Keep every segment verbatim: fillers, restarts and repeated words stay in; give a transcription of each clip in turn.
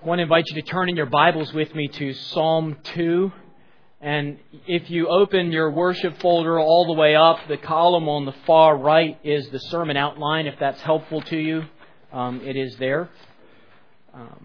I want to invite you to turn in your Bibles with me to Psalm two. And if you open your worship folder all the way up, the column on the far right is the sermon outline. If that's helpful to you, um, it is there. Um,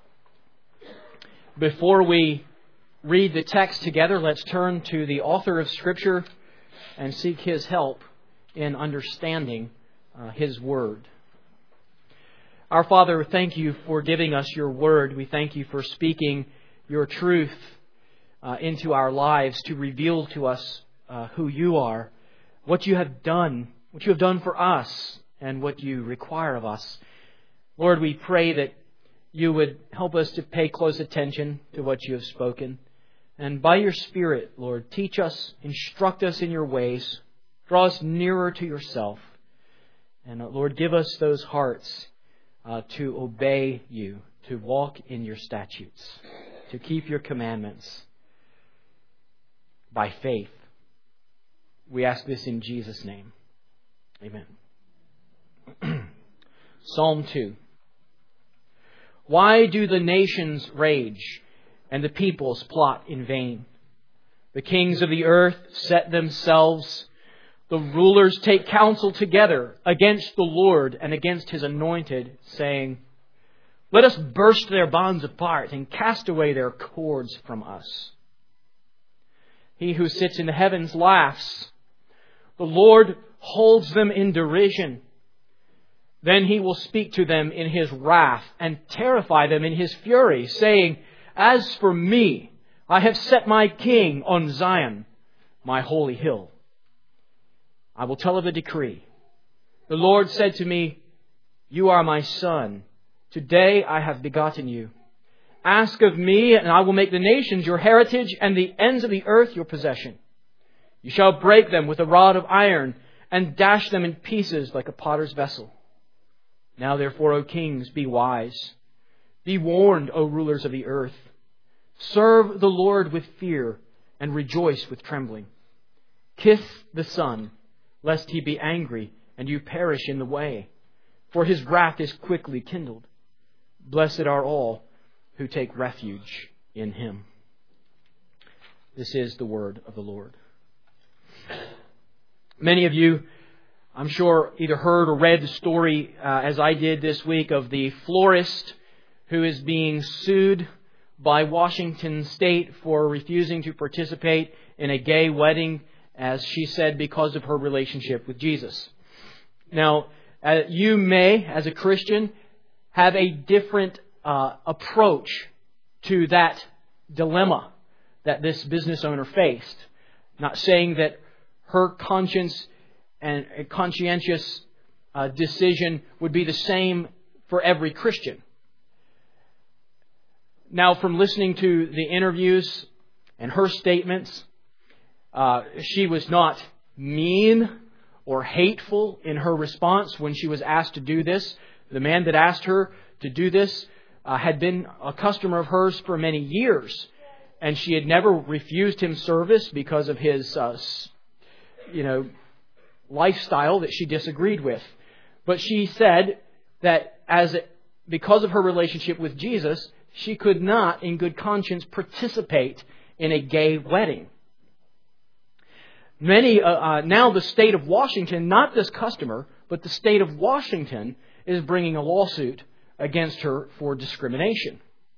before we read the text together, let's turn to the author of Scripture and seek his help in understanding uh, his Word. Our Father, thank you for giving us your Word. We thank you for speaking your truth uh, into our lives to reveal to us uh, who you are, what you have done, what you have done for us, and what you require of us. Lord, we pray that you would help us to pay close attention to what you have spoken. And by your Spirit, Lord, teach us, instruct us in your ways, draw us nearer to yourself. And uh, Lord, give us those hearts Uh, to obey you, to walk in your statutes, to keep your commandments by faith. We ask this in Jesus' name. Amen. Psalm two. Why do the nations rage and the peoples plot in vain? The kings of the earth set themselves. The rulers take counsel together against the Lord and against His anointed, saying, "Let us burst their bonds apart and cast away their cords from us." He who sits in the heavens laughs. The Lord holds them in derision. Then He will speak to them in His wrath and terrify them in His fury, saying, "As for me, I have set my king on Zion, my holy hill. I will tell of a decree. The Lord said to me, 'You are my son. Today I have begotten you. Ask of me, and I will make the nations your heritage and the ends of the earth your possession. You shall break them with a rod of iron and dash them in pieces like a potter's vessel.' Now therefore, O kings, be wise. Be warned, O rulers of the earth. Serve the Lord with fear and rejoice with trembling. Kiss the Son, lest He be angry and you perish in the way, for His wrath is quickly kindled. Blessed are all who take refuge in Him." This is the word of the Lord. Many of you, I'm sure, either heard or read the story, uh, as I did this week, of the florist who is being sued by Washington State for refusing to participate in a gay wedding, as she said, because of her relationship with Jesus. Now, uh, you may, as a Christian, have a different uh, approach to that dilemma that this business owner faced. Not saying that her conscience and a conscientious uh, decision would be the same for every Christian. Now, from listening to the interviews and her statements, Uh, she was not mean or hateful in her response when she was asked to do this. The man that asked her to do this uh, had been a customer of hers for many years, and she had never refused him service because of his, uh, you know, lifestyle that she disagreed with. But she said that as it, because of her relationship with Jesus, she could not, in good conscience, participate in a gay wedding. Many, uh, uh, now the state of Washington, not this customer, but the state of Washington is bringing a lawsuit against her for discrimination.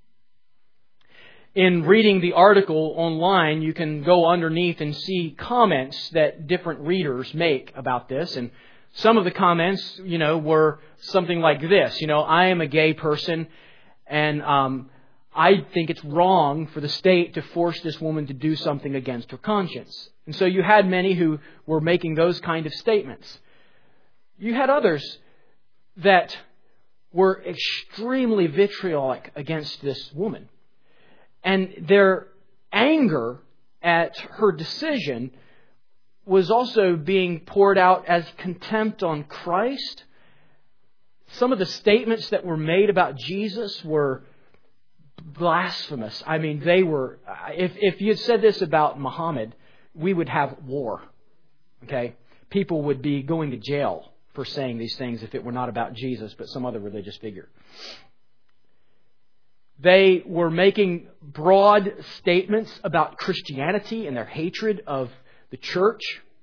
In reading the article online, you can go underneath and see comments that different readers make about this. And some of the comments, you know, were something like this. You know, "I am a gay person, and um, I think it's wrong for the state to force this woman to do something against her conscience." And so you had many who were making those kind of statements. You had others that were extremely vitriolic against this woman. And their anger at her decision was also being poured out as contempt on Christ. Some of the statements that were made about Jesus were blasphemous. I mean, they were, if, if you had said this about Muhammad, we would have war. Okay? People would be going to jail for saying these things if it were not about Jesus, but some other religious figure. They were making broad statements about Christianity and their hatred of the church.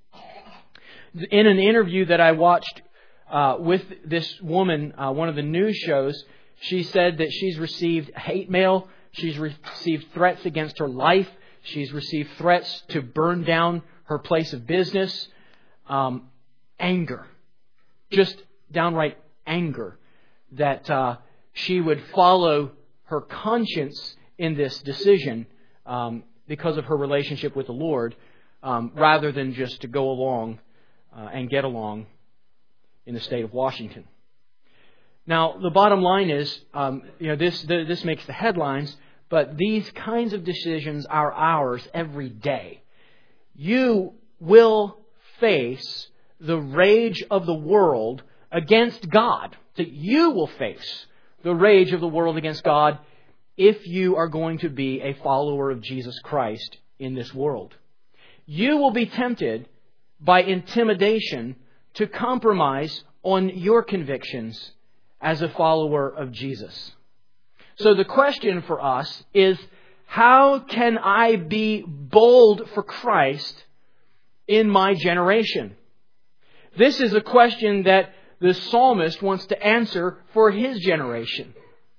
In an interview that I watched uh, with this woman, uh, one of the news shows, she said that she's received hate mail. She's received threats against her life. She's received threats to burn down her place of business. Um, anger. Just downright anger that uh, she would follow her conscience in this decision um, because of her relationship with the Lord, um, rather than just to go along uh, and get along in the state of Washington. Now, the bottom line is, um, you know, this this makes the headlines, but these kinds of decisions are ours every day. You will face the rage of the world against God. That you will face the rage of the world against God if you are going to be a follower of Jesus Christ in this world. You will be tempted by intimidation to compromise on your convictions as a follower of Jesus. So the question for us is, how can I be bold for Christ in my generation? This is a question that the psalmist wants to answer for his generation.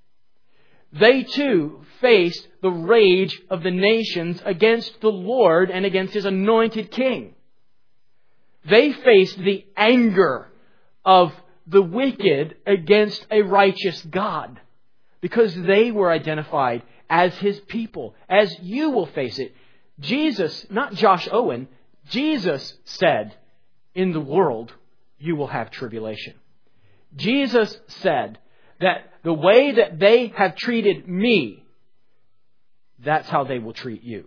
They too faced the rage of the nations against the Lord and against His anointed King. They faced the anger of the wicked against a righteous God, because they were identified as His people, as you will face it. Jesus, not Josh Owen, Jesus said, in the world you will have tribulation. Jesus said that the way that they have treated me, that's how they will treat you.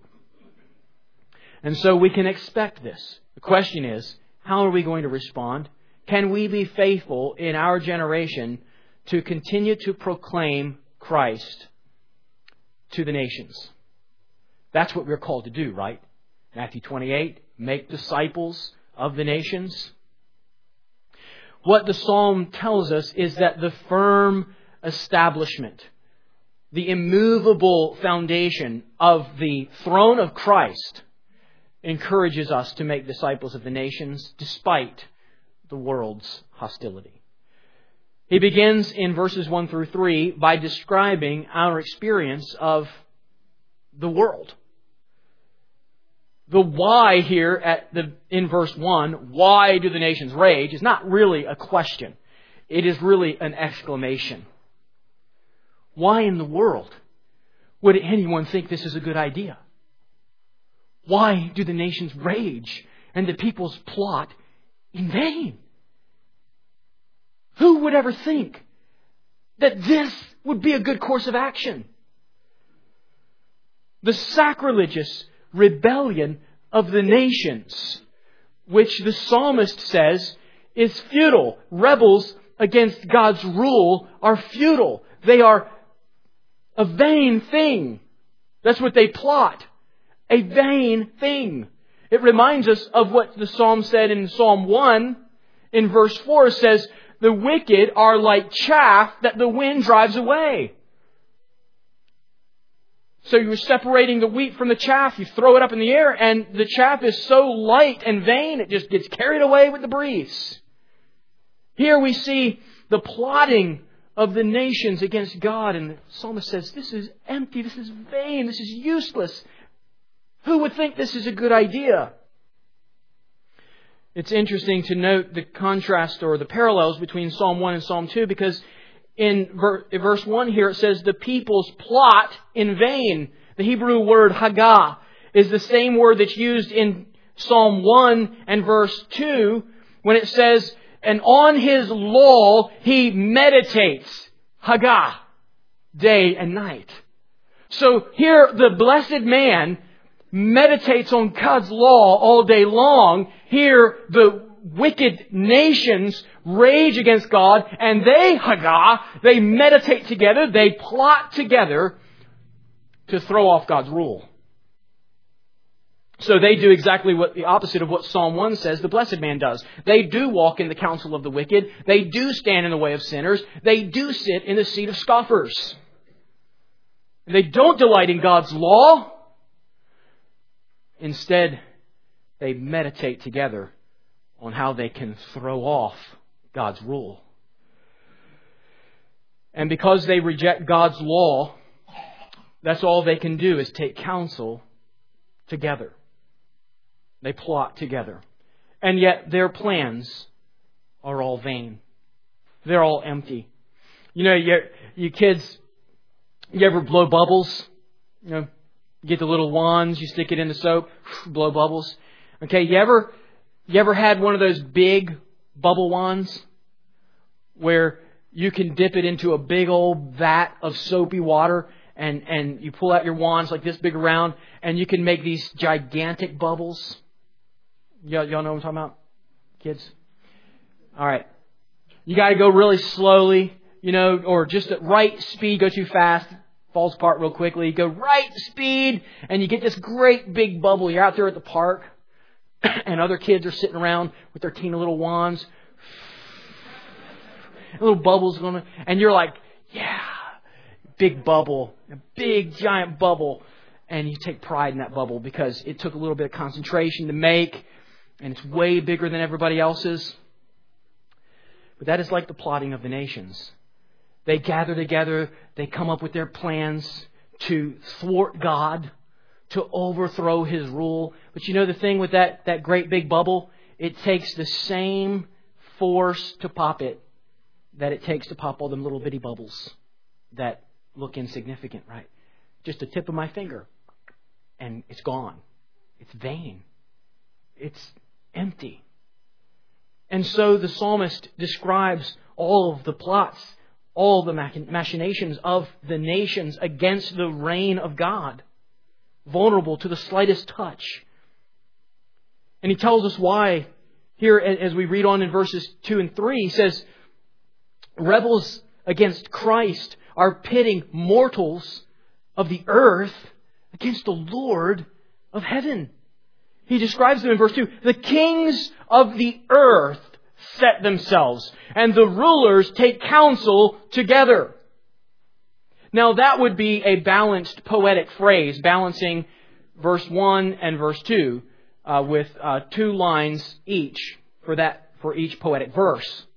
And so we can expect this. The question is, how are we going to respond? Can we be faithful in our generation to continue to proclaim Christ to the nations? That's what we're called to do, right? Matthew twenty-eight, make disciples of the nations. What the psalm tells us is that the firm establishment, the immovable foundation of the throne of Christ encourages us to make disciples of the nations despite the world's hostility. He begins in verses one through three by describing our experience of the world. The why here at the in verse one, why do the nations rage, is not really a question. It is really an exclamation. Why in the world would anyone think this is a good idea? Why do the nations rage and the peoples plot in vain? Who would ever think that this would be a good course of action? The sacrilegious rebellion of the nations, which the psalmist says is futile. Rebels against God's rule are futile. They are a vain thing. That's what they plot. A vain thing. It reminds us of what the psalm said in Psalm one. In verse four, it says, the wicked are like chaff that the wind drives away. So you're separating the wheat from the chaff. You throw it up in the air and the chaff is so light and vain, it just gets carried away with the breeze. Here we see the plotting of the nations against God. And the psalmist says, this is empty, this is vain, this is useless. Who would think this is a good idea? It's interesting to note the contrast or the parallels between Psalm one and Psalm two, because in verse one here it says, the peoples plot in vain. The Hebrew word hagah is the same word that's used in Psalm one and verse two when it says, and on His law He meditates, hagah, day and night. So here the blessed man meditates on God's law all day long. Here the wicked nations rage against God, and they, hagah, they meditate together, they plot together to throw off God's rule. So they do exactly what the opposite of what Psalm one says the blessed man does. They do walk in the counsel of the wicked. They do stand in the way of sinners. They do sit in the seat of scoffers. They don't delight in God's law. Instead, they meditate together on how they can throw off God's rule. And because they reject God's law, that's all they can do is take counsel together. They plot together. And yet their plans are all vain. They're all empty. You know, you, you kids, you ever blow bubbles? You know, you get the little wands, you stick it in the soap, blow bubbles. Okay, you ever, you ever had one of those big bubble wands where you can dip it into a big old vat of soapy water and, and you pull out your wands like this big around and you can make these gigantic bubbles? Y'all, y'all know what I'm talking about? Kids? All right. You got to go really slowly, you know, or just at right speed, go too fast, falls apart real quickly. You go right speed and you get this great big bubble. You're out there at the park and other kids are sitting around with their teeny little wands. Little bubbles going on. And you're like, yeah, big bubble, a big giant bubble. And you take pride in that bubble because it took a little bit of concentration to make. And it's way bigger than everybody else's. But that is like the plotting of the nations. They gather together. They come up with their plans to thwart God, to overthrow His rule. But you know the thing with that, that great big bubble? It takes the same force to pop it that it takes to pop all them little bitty bubbles that look insignificant, right? Just the tip of my finger. And it's gone. It's vain. It's empty. And so the psalmist describes all of the plots, all the machinations of the nations against the reign of God, vulnerable to the slightest touch. And he tells us why here as we read on in verses two and three. He says, rebels against Christ are pitting mortals of the earth against the Lord of heaven. He describes them in verse two. The kings of the earth set themselves, and the rulers take counsel together. Now that would be a balanced poetic phrase, balancing verse one and verse two uh, with uh, two lines each for that for each poetic verse.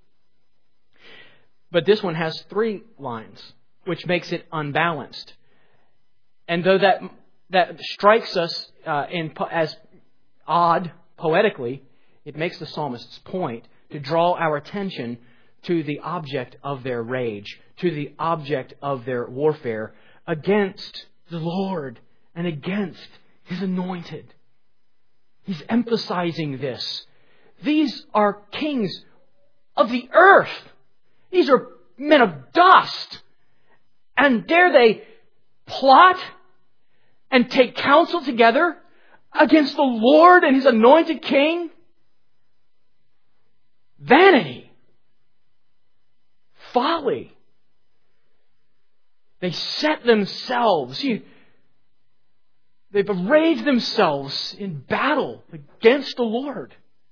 But this one has three lines, which makes it unbalanced. And though that that strikes us uh, in as odd poetically, it makes the psalmist's point to draw our attention to the object of their rage, to the object of their warfare against the Lord and against His anointed. He's emphasizing this. These are kings of the earth. These are men of dust. And dare they plot and take counsel together against the Lord and His anointed King? Vanity. Folly. They set themselves, you, they've arrayed themselves in battle against the Lord.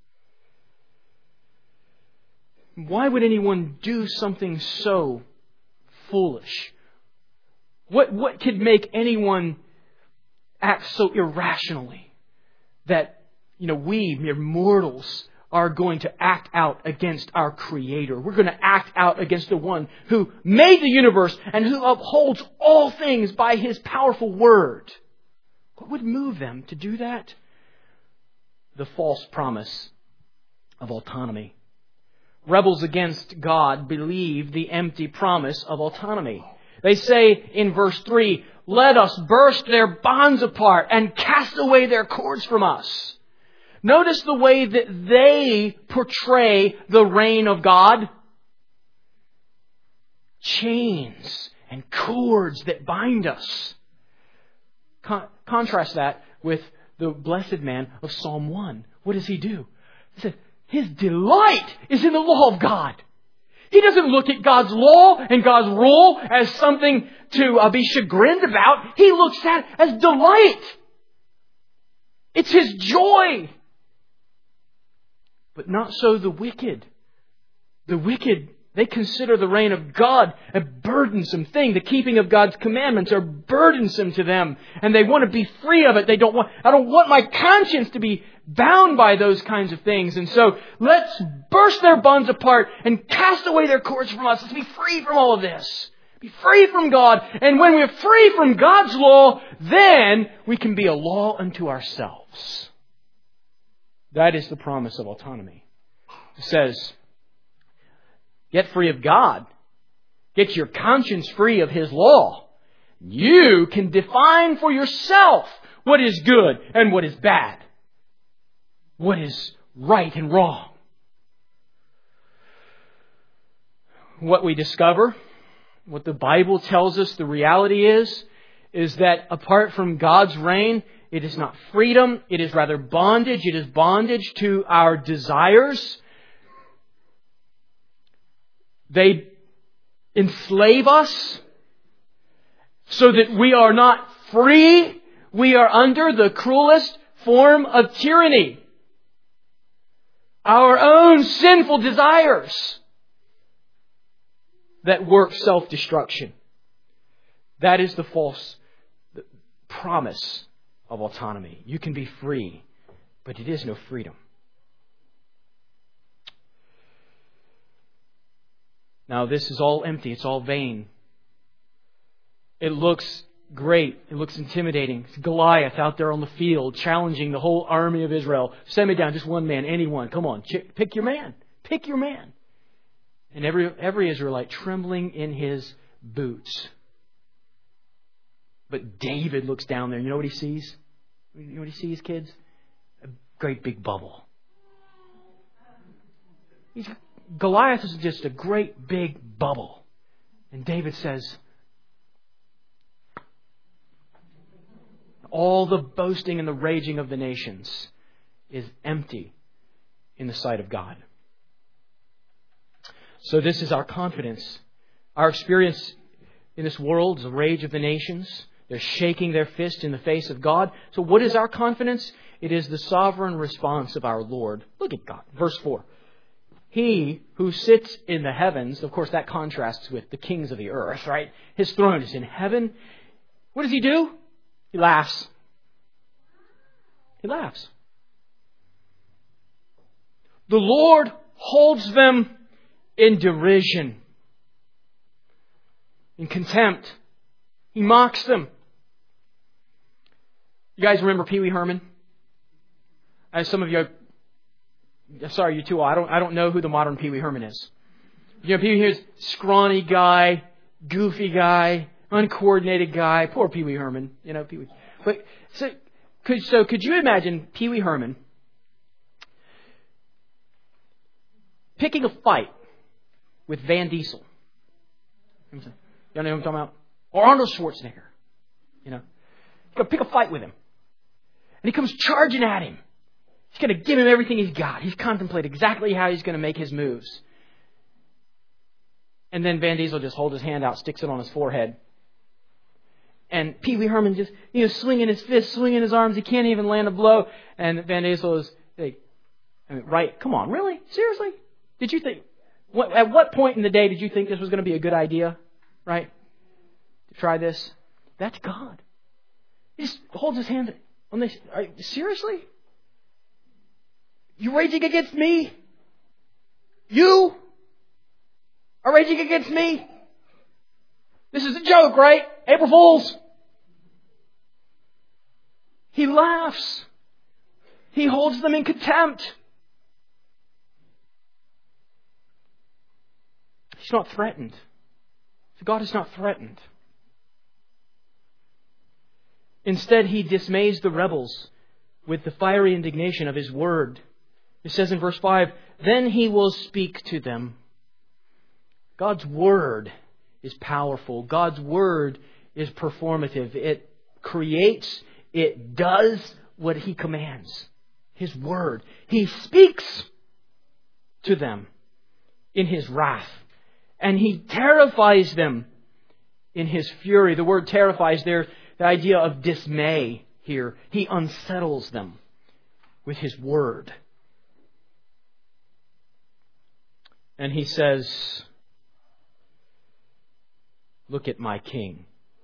Why would anyone do something so foolish? What, what could make anyone act so irrationally that, you know, we, mere mortals, are going to act out against our Creator? We're going to act out against the one who made the universe and who upholds all things by His powerful word. What would move them to do that? The false promise of autonomy. Rebels against God believe the empty promise of autonomy. They say in verse three, let us burst their bonds apart and cast away their cords from us. Notice the way that they portray the reign of God. Chains and cords that bind us. Con- contrast that with the blessed man of Psalm one. What does he do? He says, his delight is in the law of God. He doesn't look at God's law and God's rule as something to uh, be chagrined about. He looks at it as delight. It's his joy. But not so the wicked. The wicked They consider the reign of God a burdensome thing. The keeping of God's commandments are burdensome to them. And they want to be free of it. They don't want, I don't want my conscience to be bound by those kinds of things. And so let's burst their bonds apart and cast away their cords from us. Let's be free from all of this. Be free from God. And when we're free from God's law, then we can be a law unto ourselves. That is the promise of autonomy. It says, get free of God. Get your conscience free of His law. You can define for yourself what is good and what is bad. What is right and wrong. What we discover, what the Bible tells us the reality is, is that apart from God's reign, it is not freedom. It is rather bondage. It is bondage to our desires. They enslave us so that we are not free. We are under the cruelest form of tyranny. Our own sinful desires that work self-destruction. That is the false promise of autonomy. You can be free, but it is no freedom. Now, this is all empty. It's all vain. It looks great. It looks intimidating. It's Goliath out there on the field challenging the whole army of Israel. Send me down, just one man, anyone. Come on, pick your man. Pick your man. And every every Israelite trembling in his boots. But David looks down there. You know what he sees? You know what he sees, kids? A great big bubble. He's, Goliath is just a great big bubble. And David says, all the boasting and the raging of the nations is empty in the sight of God. So this is our confidence. Our experience in this world is the rage of the nations. They're shaking their fist in the face of God. So what is our confidence? It is the sovereign response of our Lord. Look at God. Verse four. He who sits in the heavens, of course that contrasts with the kings of the earth, right? His throne is in heaven. What does He do? He laughs. He laughs. The Lord holds them in derision, in contempt. He mocks them. You guys remember Pee Wee Herman? As some of you, sorry, you too. I don't. I don't know who the modern Pee Wee Herman is. You know, Pee Wee Herman's scrawny guy, goofy guy, uncoordinated guy. Poor Pee Wee Herman. You know, Pee Wee. But so could so could you imagine Pee Wee Herman picking a fight with Van Diesel? You know what I'm talking about? Or Arnold Schwarzenegger. You know, he's going to pick a fight with him. And he comes charging at him. He's going to give him everything he's got. He's contemplating exactly how he's going to make his moves. And then Van Diesel just holds his hand out, sticks it on his forehead. And Pee Wee Herman just, you know, swinging his fists, swinging his arms. He can't even land a blow. And Van Diesel is, like, I mean, right? Come on, really? Seriously? Did you think, what, at what point in the day did you think this was going to be a good idea? Right? To try this? That's God. He just holds his hand on this. Are you, seriously? You raging against me? You are raging against me? This is a joke, right? April Fools. He laughs. He holds them in contempt. He's not threatened. God is not threatened. Instead, He dismays the rebels with the fiery indignation of His word. It says in verse five, then He will speak to them. God's word is powerful. God's word is performative. It creates, it does what He commands. His word. He speaks to them in His wrath. And He terrifies them in His fury. The word terrifies there, the idea of dismay here. He unsettles them with His word. And He says, Look at my King.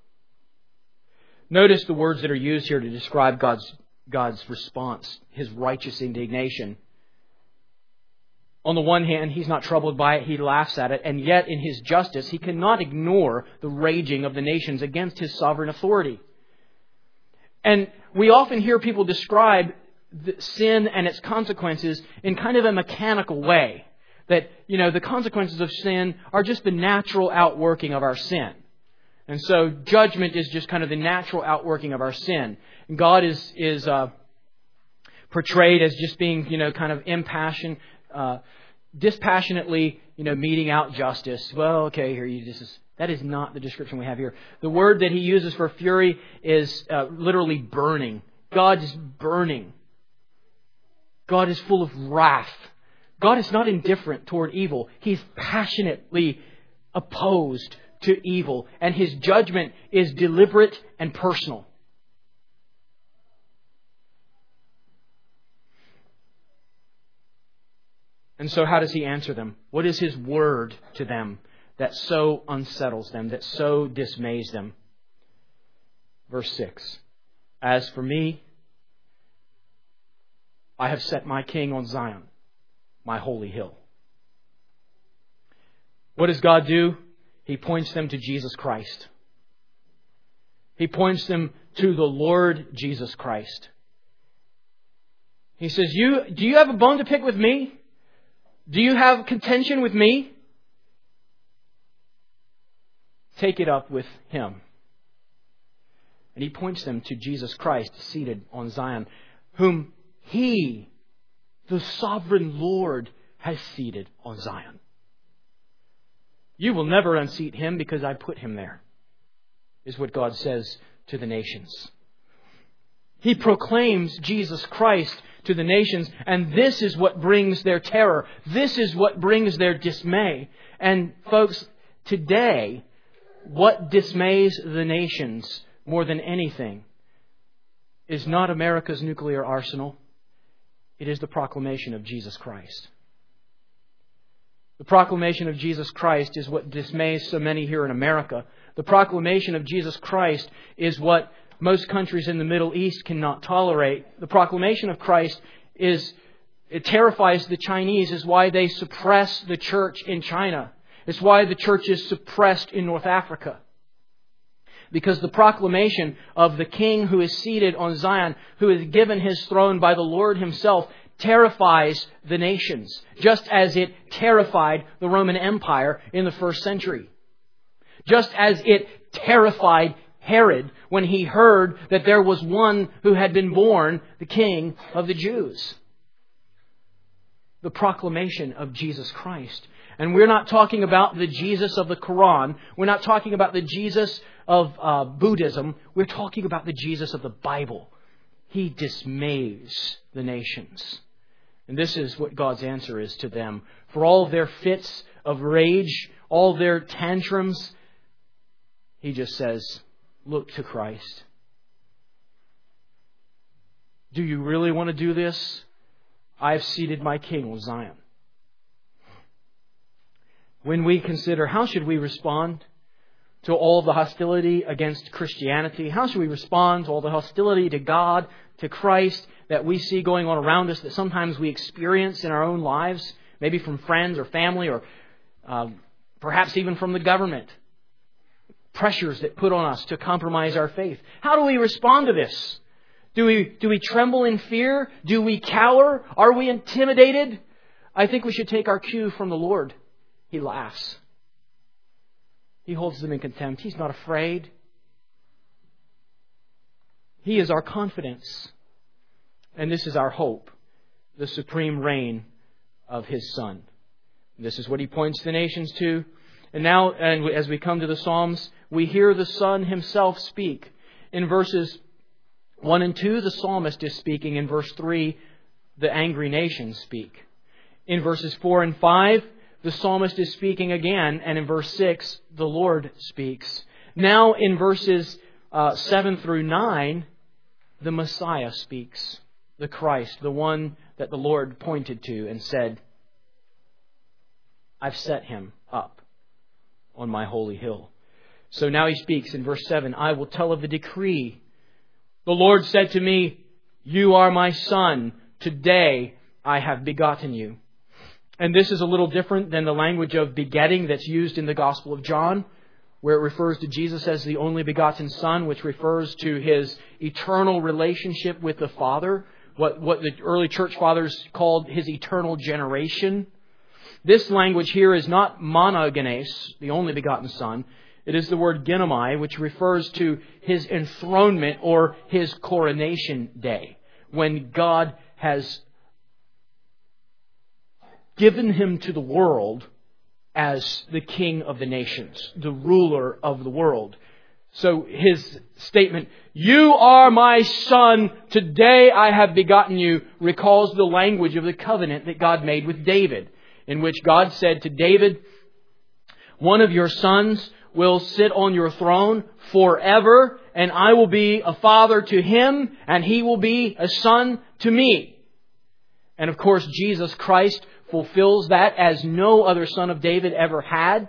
Notice the words that are used here to describe God's, God's response, His righteous indignation. On the one hand, He's not troubled by it, He laughs at it, and yet in His justice, He cannot ignore the raging of the nations against His sovereign authority. And we often hear people describe the sin and its consequences in kind of a mechanical way. That, you know, the consequences of sin are just the natural outworking of our sin. And so judgment is just kind of the natural outworking of our sin. And God is is uh, portrayed as just being, you know, kind of impassioned, uh, dispassionately, you know, meting out justice. Well, okay, here you just that is not the description we have here. The word that He uses for fury is uh, literally burning. God is burning. God is full of wrath. God is not indifferent toward evil. He's passionately opposed to evil. And His judgment is deliberate and personal. And so how does He answer them? What is His word to them that so unsettles them, that so dismays them? Verse six. As for me, I have set my King on Zion, my holy hill. What does God do? He points them to Jesus Christ. He points them to the Lord Jesus Christ. He says, "You do you have a bone to pick with me? Do you have contention with me? Take it up with Him." And He points them to Jesus Christ seated on Zion, whom He, the sovereign Lord, has seated on Zion. You will never unseat Him because I put Him there, is what God says to the nations. He proclaims Jesus Christ to the nations, and this is what brings their terror. This is what brings their dismay. And folks, today, what dismays the nations more than anything is not America's nuclear arsenal. It is the proclamation of Jesus Christ. The proclamation of Jesus Christ is what dismays so many here in America. The proclamation of Jesus Christ is what most countries in the Middle East cannot tolerate. The proclamation of Christ is, it terrifies the Chinese, is why they suppress the church in China. It's why the church is suppressed in North Africa. Because the proclamation of the King who is seated on Zion, who is given His throne by the Lord Himself, terrifies the nations, just as it terrified the Roman Empire in the first century. Just as it terrified Herod when he heard that there was one who had been born, the King of the Jews. The proclamation of Jesus Christ. And we're not talking about the Jesus of the Quran. We're not talking about the Jesus of uh, Buddhism. We're talking about the Jesus of the Bible. He dismays the nations. And this is what God's answer is to them. For all their fits of rage, all their tantrums, He just says, look to Christ. Do you really want to do this? I've seated my King on Zion. When we consider how should we respond to all the hostility against Christianity, how should we respond to all the hostility to God, to Christ that we see going on around us, that sometimes we experience in our own lives, maybe from friends or family or uh, perhaps even from the government. Pressures that put on us to compromise our faith. How do we respond to this? Do we, do we tremble in fear? Do we cower? Are we intimidated? I think we should take our cue from the Lord. He laughs. He holds them in contempt. He's not afraid. He is our confidence. And this is our hope. The supreme reign of His Son. This is what He points the nations to. And now, and as we come to the Psalms, we hear the Son Himself speak. In verses one and two, the psalmist is speaking. In verse three, the angry nations speak. In verses four and five, the psalmist is speaking again. And in verse six, the Lord speaks. Now in verses uh, seven through nine, the Messiah speaks. The Christ, the one that the Lord pointed to and said, I've set Him up on my holy hill. So now he speaks in verse seven, I will tell of the decree. The Lord said to me, you are my son. Today I have begotten you. And this is a little different than the language of begetting that's used in the Gospel of John, where it refers to Jesus as the only begotten Son, which refers to His eternal relationship with the Father, what, what the early church fathers called His eternal generation. This language here is not monogenes, the only begotten Son. It is the word genomai, which refers to His enthronement or His coronation day, when God has given Him to the world as the King of the nations, the ruler of the world. So His statement, you are my Son, today I have begotten you, recalls the language of the covenant that God made with David, in which God said to David, one of your sons will sit on your throne forever, and I will be a father to him, and he will be a son to me. And of course, Jesus Christ fulfills that as no other son of David ever had.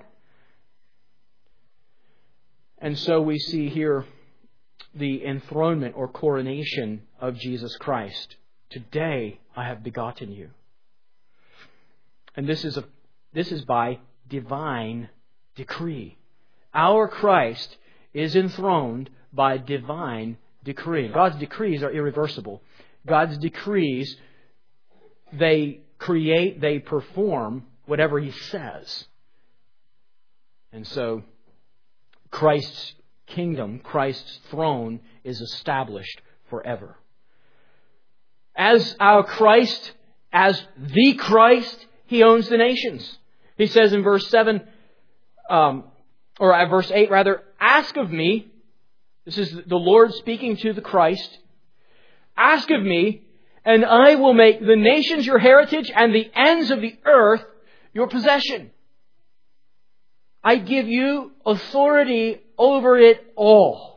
And so we see here the enthronement or coronation of Jesus Christ. Today I have begotten you. And this is a this is by divine decree. Our Christ is enthroned by divine decree. God's decrees are irreversible. God's decrees, they create, they perform whatever He says. And so Christ's kingdom, Christ's throne is established forever. As our Christ, as the Christ, He owns the nations. He says in verse seven, um, or at verse eight rather, ask of me, this is the Lord speaking to the Christ, ask of me, and I will make the nations your heritage and the ends of the earth your possession. I give you authority over it all.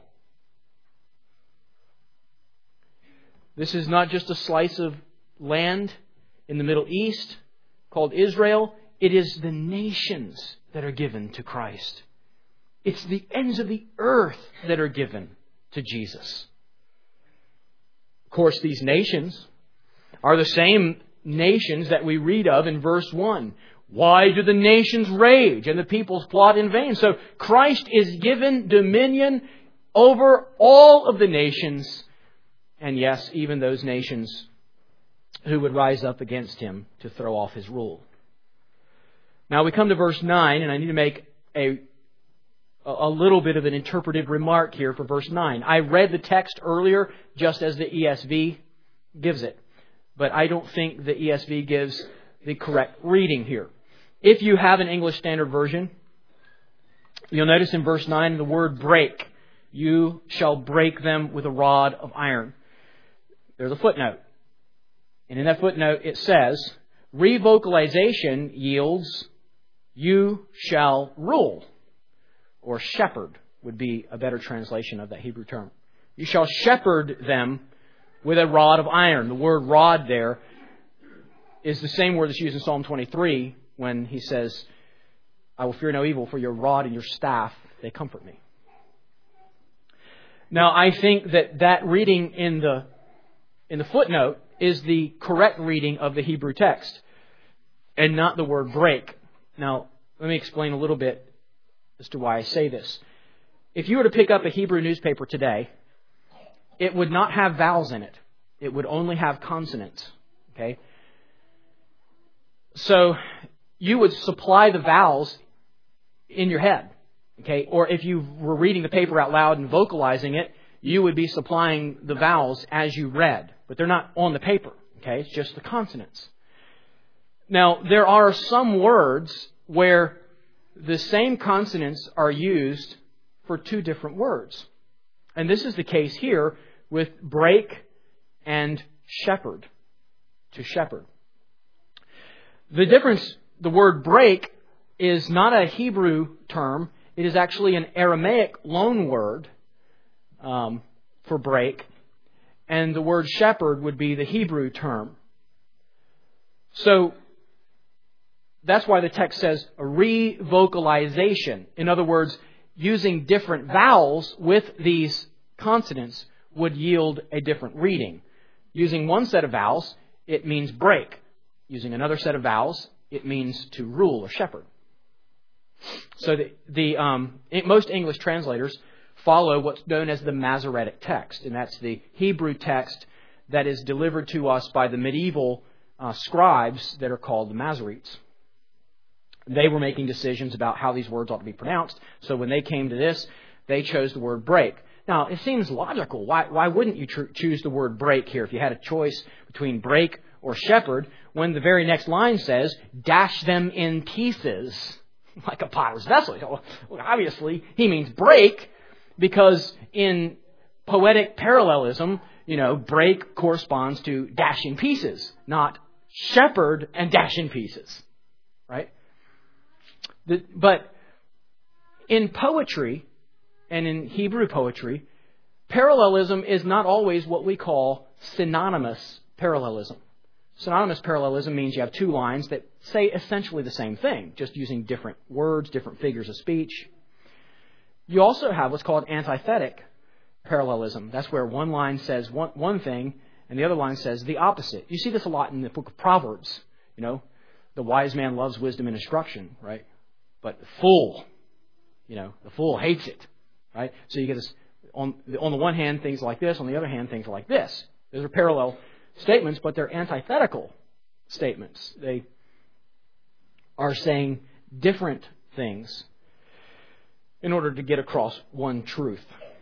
This is not just a slice of land in the Middle East called Israel. It is the nations that are given to Christ. It's the ends of the earth that are given to Jesus. Of course, these nations are the same nations that we read of in verse one. Why do the nations rage and the peoples plot in vain? So Christ is given dominion over all of the nations. And yes, even those nations who would rise up against Him to throw off His rule. Now we come to verse nine, and I need to make a, a little bit of an interpretive remark here for verse nine. I read the text earlier just as the E S V gives it. But I don't think the E S V gives the correct reading here. If you have an English Standard Version, you'll notice in verse nine the word break. You shall break them with a rod of iron. There's a footnote. And in that footnote it says, revocalization yields, you shall rule. Or shepherd would be a better translation of that Hebrew term. You shall shepherd them with a rod of iron. The word rod there is the same word that's used in Psalm twenty-three when he says, I will fear no evil, for your rod and your staff, they comfort me. Now, I think that that reading in the in the footnote is the correct reading of the Hebrew text and not the word break. Now, let me explain a little bit as to why I say this. If you were to pick up a Hebrew newspaper today, it would not have vowels in it. It would only have consonants. Okay? So you would supply the vowels in your head. Okay? Or if you were reading the paper out loud and vocalizing it, you would be supplying the vowels as you read. But they're not on the paper. Okay? It's just the consonants. Now, there are some words where the same consonants are used for two different words. And this is the case here with break and shepherd, to shepherd. The difference, the word break is not a Hebrew term. It is actually an Aramaic loan word um, for break. And the word shepherd would be the Hebrew term. So that's why the text says a revocalization. In other words, using different vowels with these consonants would yield a different reading. Using one set of vowels, it means break. Using another set of vowels, it means to rule or shepherd. So the, the um, most English translators follow what's known as the Masoretic text, and that's the Hebrew text that is delivered to us by the medieval uh, scribes that are called the Masoretes. They were making decisions about how these words ought to be pronounced, so when they came to this, they chose the word break. Now, it seems logical. Why, why wouldn't you tr- choose the word break here if you had a choice between break or shepherd, when the very next line says, dash them in pieces like a potter's vessel? Well, obviously, he means break, because in poetic parallelism, you know, break corresponds to dash in pieces, not shepherd and dash in pieces. Right? The, but in poetry, and in Hebrew poetry, parallelism is not always what we call synonymous parallelism. Synonymous parallelism means you have two lines that say essentially the same thing, just using different words, different figures of speech. You also have what's called antithetic parallelism. That's where one line says one, one thing and the other line says the opposite. You see this a lot in the book of Proverbs. You know, the wise man loves wisdom and instruction, right? But the fool, you know, the fool hates it, right? So you get this, on, on the one hand, things like this. On the other hand, things like this. Those are parallel statements, but they're antithetical statements. They are saying different things in order to get across one truth.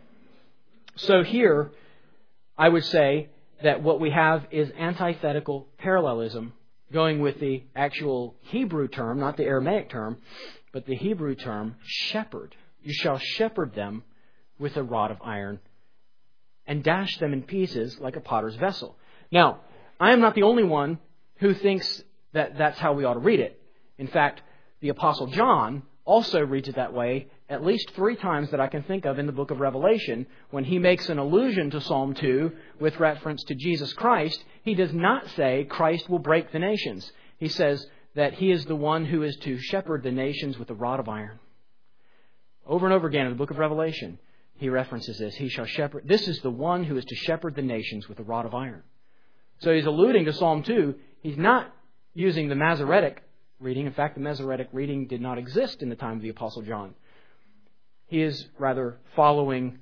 So here, I would say that what we have is antithetical parallelism, going with the actual Hebrew term, not the Aramaic term, but the Hebrew term, shepherd. You shall shepherd them with a rod of iron and dash them in pieces like a potter's vessel. Now, I am not the only one who thinks that that's how we ought to read it. In fact, the Apostle John also reads it that way at least three times that I can think of in the book of Revelation. When he makes an allusion to Psalm two with reference to Jesus Christ, he does not say Christ will break the nations. He says that he is the one who is to shepherd the nations with a rod of iron. Over and over again in the book of Revelation, he references this. He shall shepherd. This is the one who is to shepherd the nations with a rod of iron. So he's alluding to Psalm two. He's not using the Masoretic reading. In fact, the Masoretic reading did not exist in the time of the Apostle John. He is rather following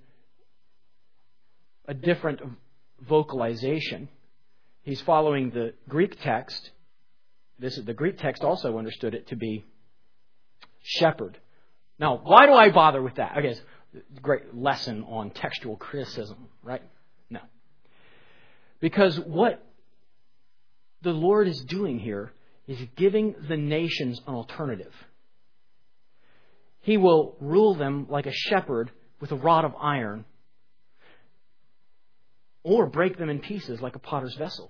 a different vocalization. He's following the Greek text. This is the Greek text also understood it to be shepherd. Now, why do I bother with that? Okay, it's a great lesson on textual criticism, right? No. Because what the Lord is doing here is giving the nations an alternative. He will rule them like a shepherd with a rod of iron, or break them in pieces like a potter's vessel.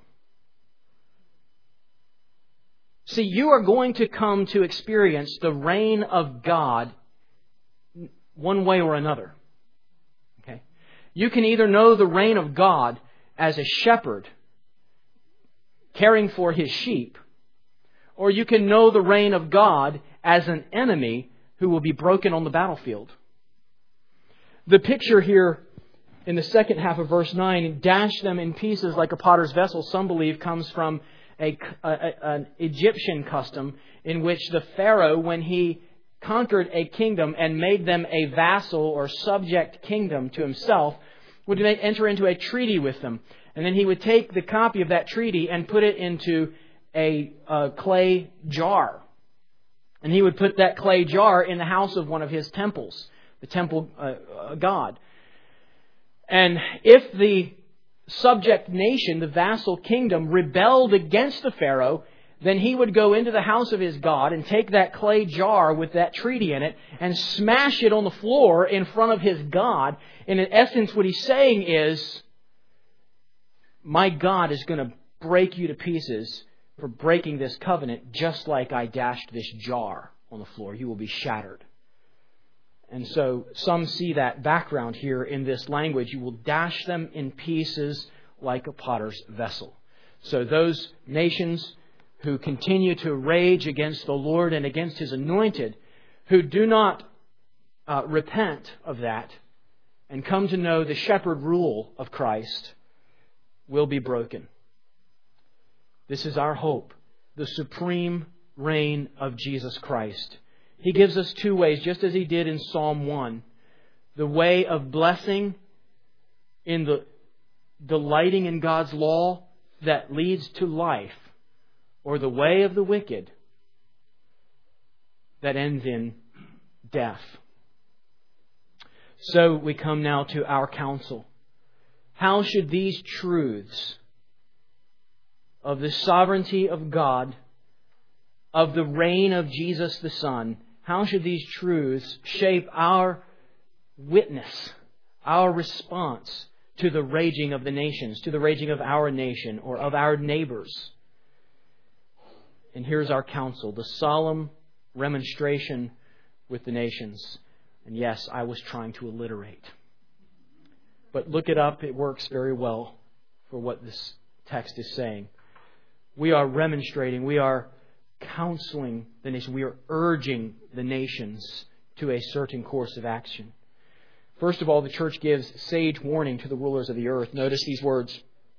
See, you are going to come to experience the reign of God one way or another. Okay? You can either know the reign of God as a shepherd caring for his sheep, or you can know the reign of God as an enemy who will be broken on the battlefield. The picture here in the second half of verse nine, dash them in pieces like a potter's vessel, some believe comes from a, a, an Egyptian custom in which the Pharaoh, when he conquered a kingdom and made them a vassal or subject kingdom to himself, would enter into a treaty with them. And then he would take the copy of that treaty and put it into a, a clay jar. And he would put that clay jar in the house of one of his temples, the temple uh, uh, god. And if the subject nation, the vassal kingdom, rebelled against the Pharaoh, then he would go into the house of his god and take that clay jar with that treaty in it and smash it on the floor in front of his god. And in essence, what he's saying is, my God is going to break you to pieces for breaking this covenant, just like I dashed this jar on the floor. You will be shattered. And so some see that background here in this language. You will dash them in pieces like a potter's vessel. So those nations who continue to rage against the Lord and against His anointed, who do not uh, repent of that and come to know the shepherd rule of Christ will be broken. This is our hope, the supreme reign of Jesus Christ. He gives us two ways, just as He did in Psalm one. The way of blessing in the delighting in God's law that leads to life, or the way of the wicked that ends in death. So we come now to our counsel. How should these truths of the sovereignty of God, of the reign of Jesus the Son, how should these truths shape our witness, our response to the raging of the nations, to the raging of our nation or of our neighbors? And here's our counsel, the solemn remonstration with the nations. And yes, I was trying to alliterate. But look it up, it works very well for what this text is saying. We are remonstrating, we are counseling the nation, we are urging the nations to a certain course of action. First of all, the church gives sage warning to the rulers of the earth. Notice these words.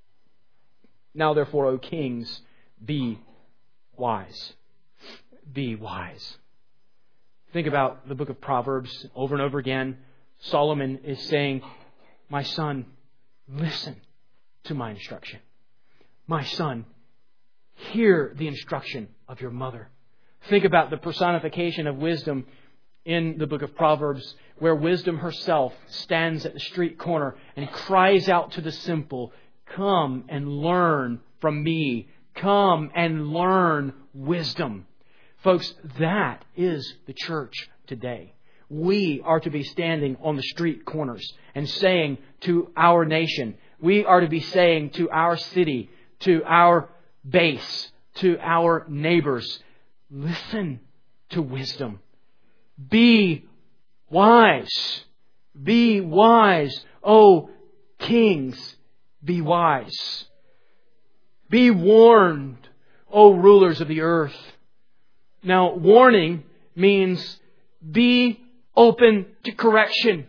Now therefore, O kings, be wise. Be wise. Think about the book of Proverbs over and over again. Solomon is saying, my son, listen to my instruction. My son, hear the instruction of your mother. Think about the personification of wisdom in the book of Proverbs, where wisdom herself stands at the street corner and cries out to the simple, come and learn from me. Come and learn wisdom. Folks, that is the church today. We are to be standing on the street corners and saying to our nation, we are to be saying to our city, to our base, to our neighbors, listen to wisdom. Be wise. Be wise. O kings, be wise. Be warned, O rulers of the earth. Now, warning means be open to correction.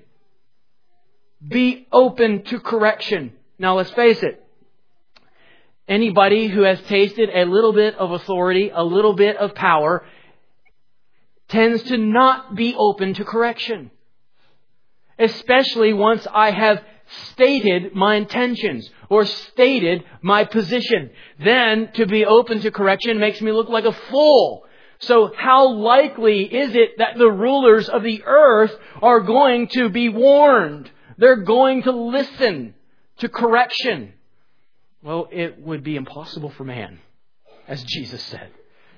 Be open to correction. Now, let's face it. Anybody who has tasted a little bit of authority, a little bit of power, tends to not be open to correction. Especially once I have stated my intentions or stated my position. Then to be open to correction makes me look like a fool. So how likely is it that the rulers of the earth are going to be warned? They're going to listen to correction. Well, it would be impossible for man, as Jesus said.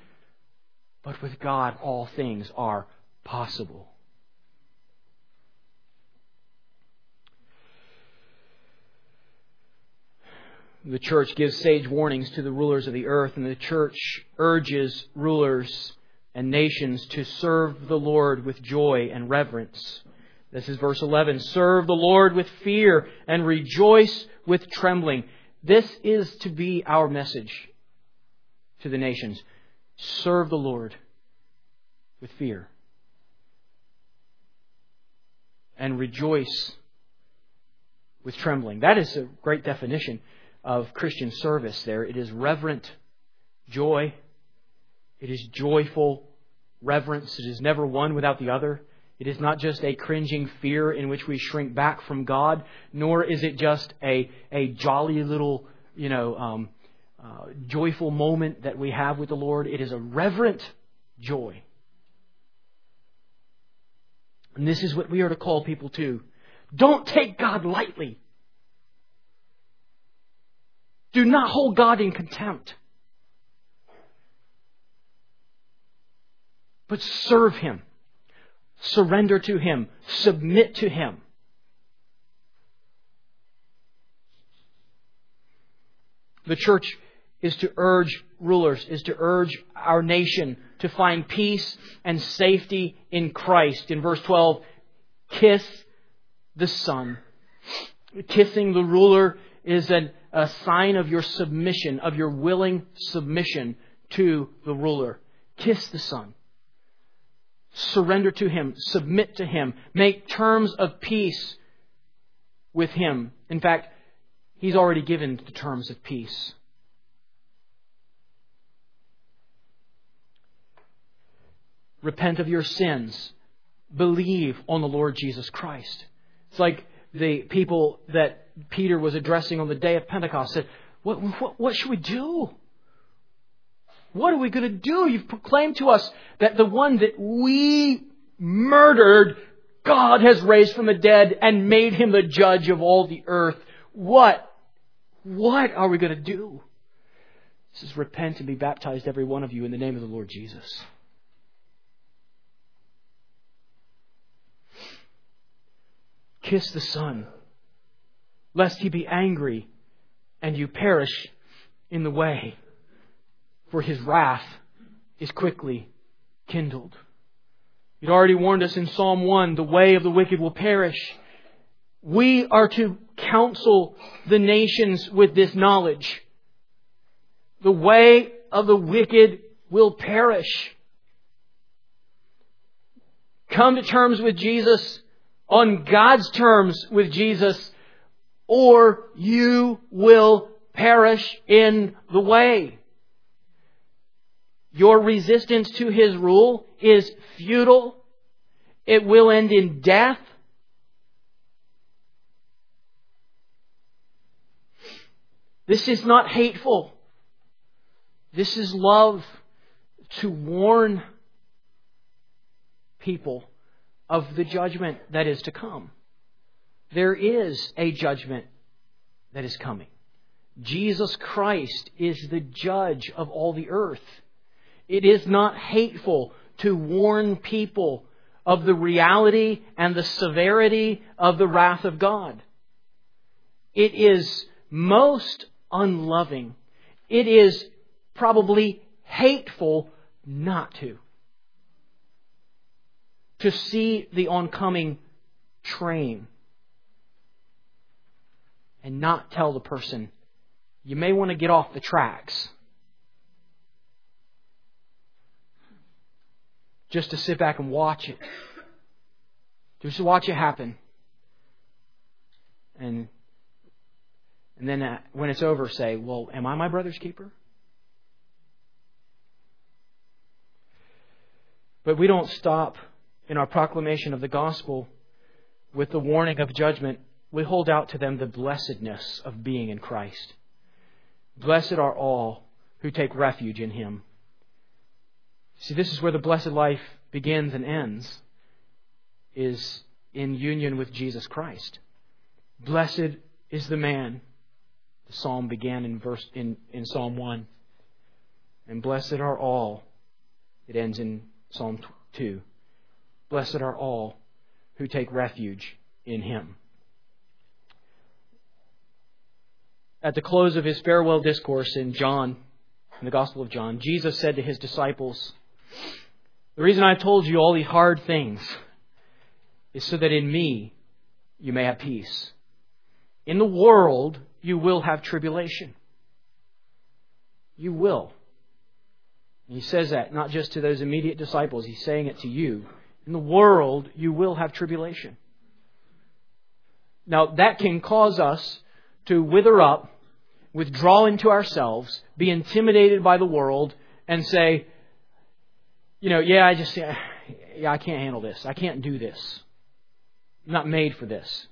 But with God, all things are possible. The church gives sage warnings to the rulers of the earth, and the church urges rulers and nations to serve the Lord with joy and reverence. This is verse eleven. Serve the Lord with fear and rejoice with trembling. This is to be our message to the nations. Serve the Lord with fear and rejoice with trembling. That is a great definition of Christian service there. It is reverent joy. It is joyful reverence. It is never one without the other. It is not just a cringing fear in which we shrink back from God, nor is it just a, a jolly little, you know, um, uh, joyful moment that we have with the Lord. It is a reverent joy. And this is what we are to call people to. Don't take God lightly. Do not hold God in contempt. But serve Him. Surrender to Him. Submit to Him. The church is to urge rulers, is to urge our nation to find peace and safety in Christ. In verse twelve, kiss the Son. Kissing the ruler is an, a sign of your submission, of your willing submission to the ruler. Kiss the Son. surrender to Him, submit to Him, make terms of peace with Him. In fact, He's already given the terms of peace. Repent of your sins. Believe on the Lord Jesus Christ. It's like the people that Peter was addressing on the day of Pentecost said, what, what, what should we do? What are we going to do? You've proclaimed to us that the one that we murdered, God has raised from the dead and made Him the judge of all the earth. What? What are we going to do? It says, repent and be baptized, every one of you, in the name of the Lord Jesus. Kiss the Son, lest He be angry and you perish in the way, for His wrath is quickly kindled. He'd already warned us in Psalm one, the way of the wicked will perish. We are to counsel the nations with this knowledge. The way of the wicked will perish. Come to terms with Jesus, on God's terms with Jesus, or you will perish in the way. Your resistance to His rule is futile. It will end in death. This is not hateful. This is love, to warn people of the judgment that is to come. There is a judgment that is coming. Jesus Christ is the judge of all the earth. It is not hateful to warn people of the reality and the severity of the wrath of God. It is most unloving. It is probably hateful not to. To see the oncoming train and not tell the person, you may want to get off the tracks. Just to sit back and watch it. Just to watch it happen. And and then uh, when it's over, say, well, am I my brother's keeper? But we don't stop in our proclamation of the gospel with the warning of judgment. We hold out to them the blessedness of being in Christ. Blessed are all who take refuge in Him. See, this is where the blessed life begins and ends, is in union with Jesus Christ. Blessed is the man. The psalm began in verse in, in Psalm one. And blessed are all. It ends in Psalm two. Blessed are all who take refuge in Him. At the close of His farewell discourse in John, in the Gospel of John, Jesus said to His disciples, the reason I told you all these hard things is so that in Me you may have peace. In the world you will have tribulation. You will. And He says that not just to those immediate disciples. He's saying it to you. In the world you will have tribulation. Now that can cause us to wither up, withdraw into ourselves, be intimidated by the world, and say, you know, yeah, I just, yeah, I can't handle this. I can't do this. I'm not made for this.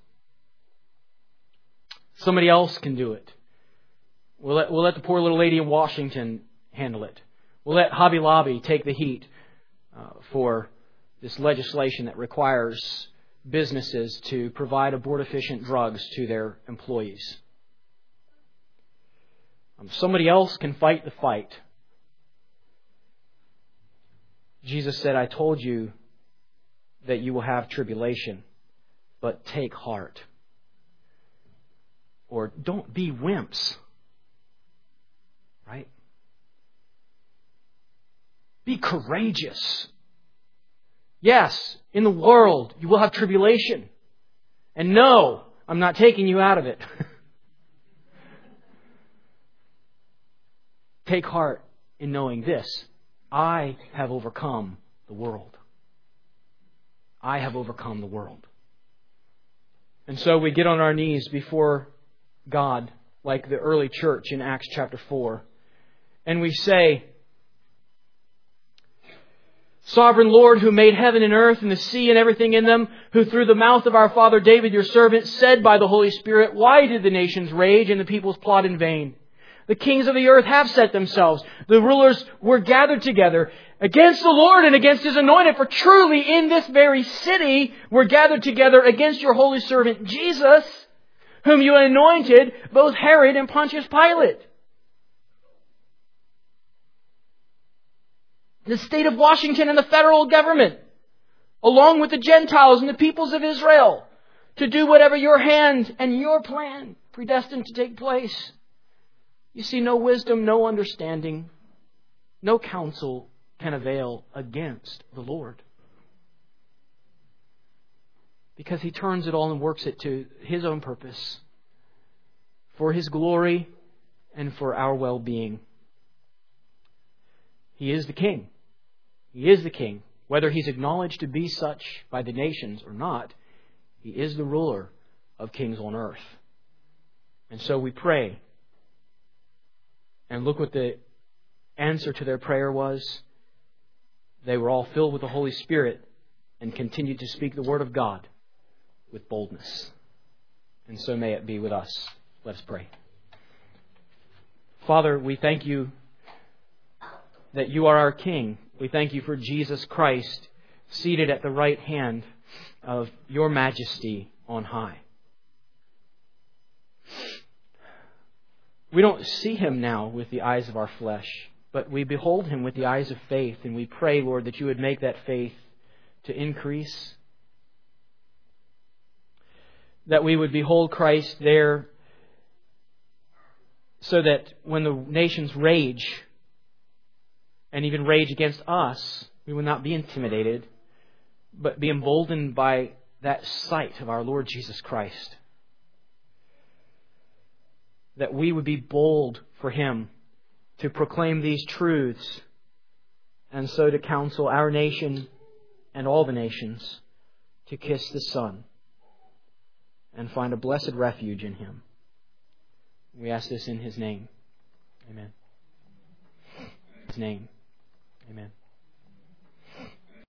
Somebody else can do it. We'll let, we'll let the poor little lady in Washington handle it. We'll let Hobby Lobby take the heat uh, for this legislation that requires businesses to provide abortifacient drugs to their employees. Um, somebody else can fight the fight. Jesus said, I told you that you will have tribulation, but take heart. Or don't be wimps. Right? Be courageous. Yes, in the world you will have tribulation. And no, I'm not taking you out of it. Take heart in knowing this. I have overcome the world. I have overcome the world. And so we get on our knees before God, like the early church in Acts chapter four. And we say, Sovereign Lord, who made heaven and earth and the sea and everything in them, who through the mouth of our father David, your servant, said by the Holy Spirit, why did the nations rage and the peoples plot in vain? The kings of the earth have set themselves. The rulers were gathered together against the Lord and against His anointed. For truly in this very city were gathered together against your holy servant Jesus, whom you anointed, both Herod and Pontius Pilate. The state of Washington and the federal government, along with the Gentiles and the peoples of Israel, to do whatever your hand and your plan predestined to take place. You see, no wisdom, no understanding, no counsel can avail against the Lord. Because He turns it all and works it to His own purpose, for His glory and for our well-being. He is the King. He is the King. Whether He's acknowledged to be such by the nations or not, He is the ruler of kings on earth. And so we pray. And look what the answer to their prayer was. They were all filled with the Holy Spirit and continued to speak the Word of God with boldness. And so may it be with us. Let us pray. Father, we thank You that You are our King. We thank You for Jesus Christ seated at the right hand of Your majesty on high. We don't see Him now with the eyes of our flesh, but we behold Him with the eyes of faith, and we pray, Lord, that You would make that faith to increase, that we would behold Christ there so that when the nations rage and even rage against us, we will not be intimidated, but be emboldened by that sight of our Lord Jesus Christ. That we would be bold for Him to proclaim these truths and so to counsel our nation and all the nations to kiss the Son and find a blessed refuge in Him. We ask this in His name. Amen. His name. Amen.